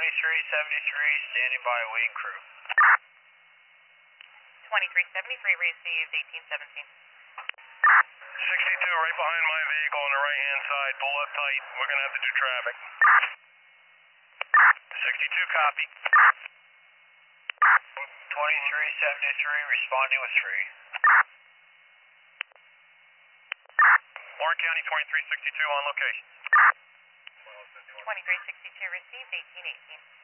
2373, standing by wing crew. 2373 received, 1817. 62, right behind my vehicle on the right-hand side. Pull up tight. We're going to have to do traffic. 62, copy. 2373, responding with 3. Warren County 2362 on location. 2362 received, 1818.